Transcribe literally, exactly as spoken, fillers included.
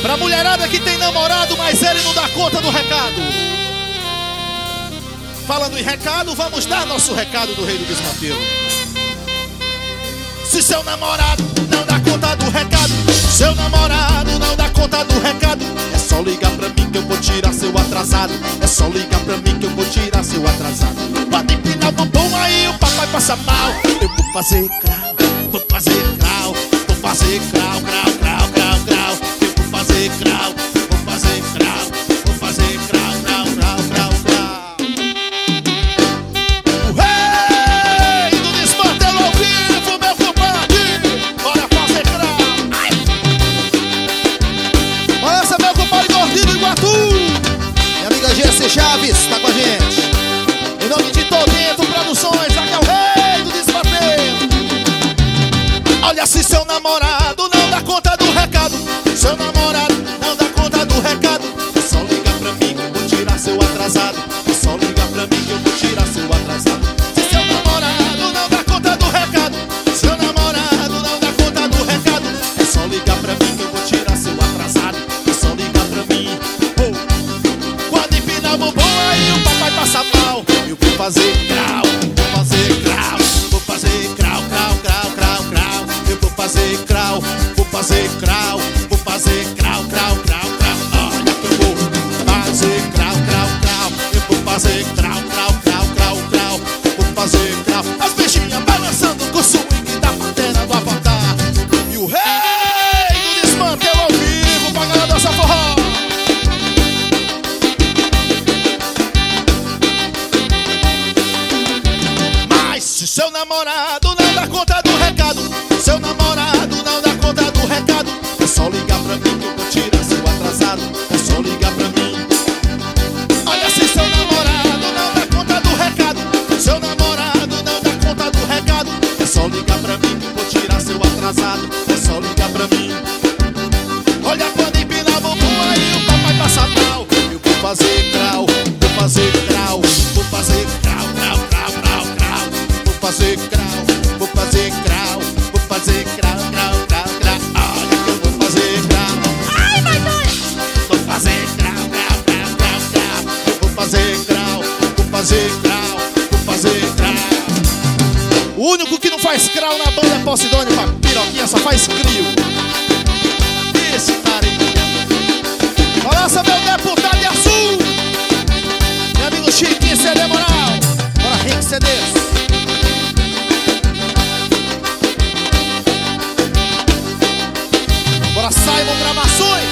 Pra mulherada que tem namorado, mas ele não dá conta do recado. Falando em recado, vamos dar nosso recado do Rei do Desmantelo. Se seu namorado não dá conta do recado, seu namorado não dá conta do recado, é só ligar pra mim que eu vou tirar seu atrasado. É só ligar pra mim que eu vou tirar seu atrasado. Pode empinar o bumbum aí, o papai passa mal. Eu vou fazer crau, vou fazer crau, vou fazer crau, crau, crau, crau, crau. Eu vou fazer crau, vou fazer crau, vou fazer crau, crau, crau, crau, crau. O Rei do Desmantelo ao vivo, meu compadre, bora fazer crau. Ai. Olha essa, meu compadre gordinho do Iguatu. Minha amiga G C Chaves tá com a gente. Em nome de Todento Produções, aqui é o Rei do Desmantelo. Olha, se seu namorado não dá conta do recado, seu namorado não dá conta do recado, é só ligar pra mim que eu vou tirar seu atrasado. É só ligar pra mim que eu vou tirar seu atrasado. Se seu namorado não dá conta do recado, seu namorado não dá conta do recado, é só ligar pra mim que eu vou tirar seu atrasado. É só ligar pra mim. Oh. Quando empinar o bumbum aí o papai passa mal. Eu vou fazer crau, vou fazer crau, vou fazer crau, crau, crau, crau, crau. Eu vou fazer crau, vou fazer crau, vou fazer crau, crau, crau, crau. Olha que eu vou fazer crau, crau, crau. Eu vou fazer crau, crau, crau, crau, crau. Vou fazer crau. As bichinhas balançando com o swing da pantera do Avatar. E o Rei do Desmantelo ao vivo pra galera dançar forró. Mas se seu namorado não dá conta do recado, seu namorado não dá conta do recado, é só ligar pra mim que eu vou tirar seu atrasado. É só ligar pra mim. Olha, se seu namorado não dá conta do recado, seu namorado não dá conta do recado, é só ligar pra mim que eu vou tirar seu atrasado. É só ligar pra mim. Olha, quando empinar o bumbum aí o papai passa mal. Eu vou fazer crau, vou fazer crau, vou fazer crau, crau, crau, crau, crau. Vou fazer crau, vou fazer crau, vou fazer crau, crau, crau, crau. Olha que eu vou fazer crau. Ai, vai doer. Vou fazer crau, crau, crau, crau, crau. Eu vou fazer crau, vou fazer crau, vou fazer crau. O único que não faz crau na banda é Posidônio, pra piroquinha só faz crio. Esse cara aí. Balança, meu deputado de Açul. Meu amigo Chiquinho C D Moral. Bora, Rick C Ds. Bora, Simon Gravações.